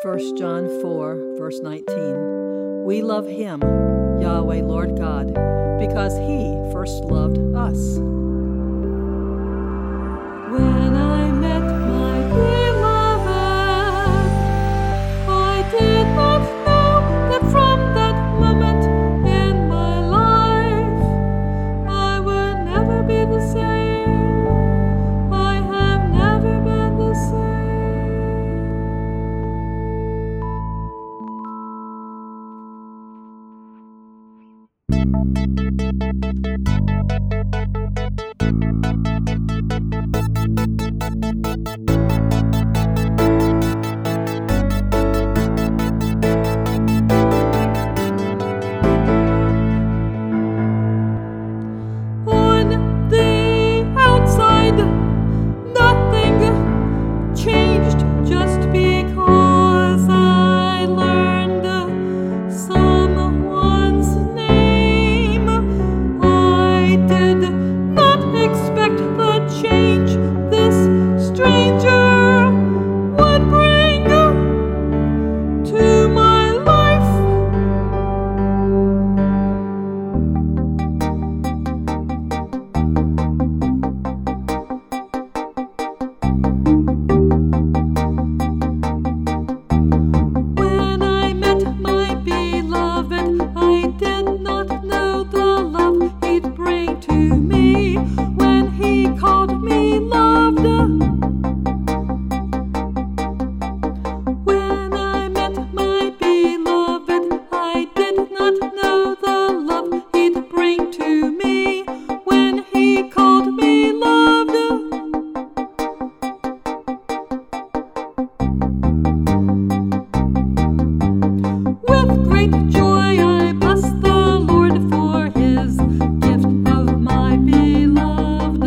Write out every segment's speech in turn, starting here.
1 John 4, verse 19. We love Him, Yahweh Lord God, because He first loved us. When I met my beloved, I did not know that from that moment in my life, I would never be the same. I have never been the same. On the outside, nothing changed just because I learned someone's name. I did not expect the change this stranger would bring to my life. When I met my beloved, I did not know the love he'd bring to me when he called me loved. When I met my beloved, I did not know the love he'd bring to me when he called me loved. With great joy I bless the Lord for His gift of my beloved.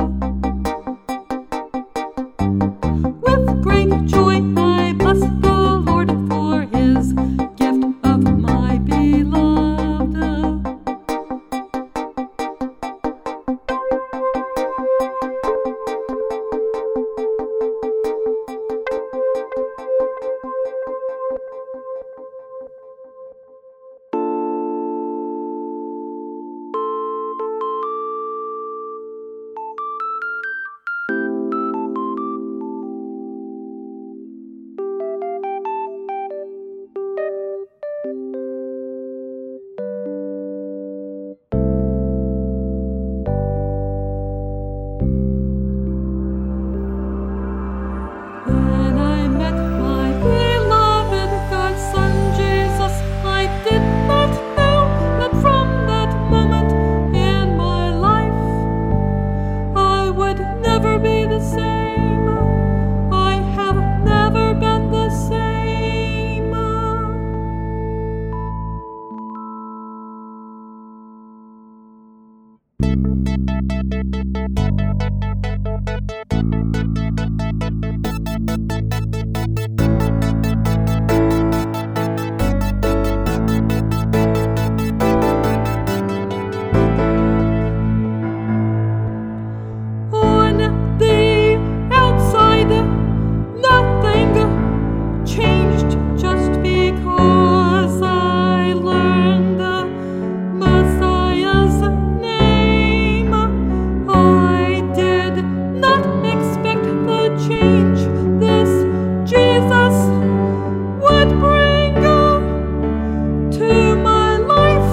With great joy I bless the Lord for His gift of my beloved. When I met my beloved God's Son Jesus, I did not know that from that moment in my life, I would never be the same. I have never been the same. On the outside, nothing changed just because I learned Messiah's name. I did not expect the change this Jesus would bring to my life.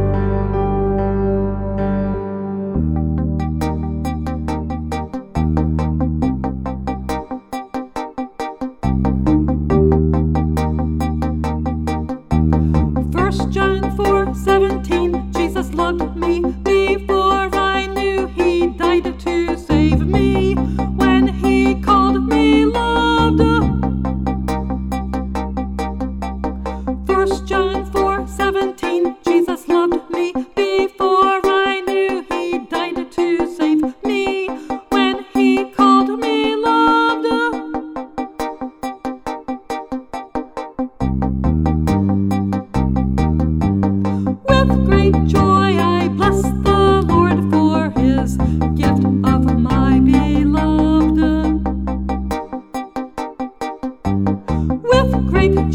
First John 4:17, Jesus loved me before I knew He died to save me when He called me loved. 1 John 4:17, Jesus loved me before I knew He died to save me when He called me loved. With great joy I bless the Lord for His gift of my beloved. With great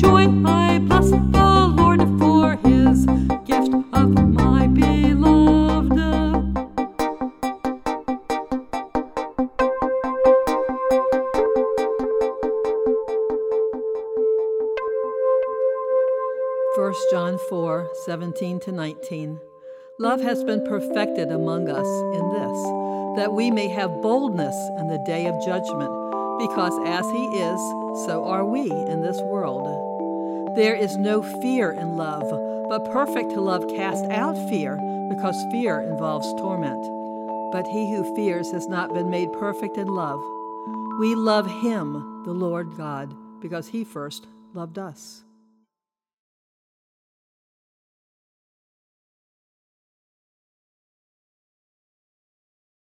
1 John 4:17-19. Love has been perfected among us in this, that we may have boldness in the day of judgment, because as He is, so are we in this world. There is no fear in love, but perfect love casts out fear, because fear involves torment. But he who fears has not been made perfect in love. We love Him, the Lord God, because He first loved us.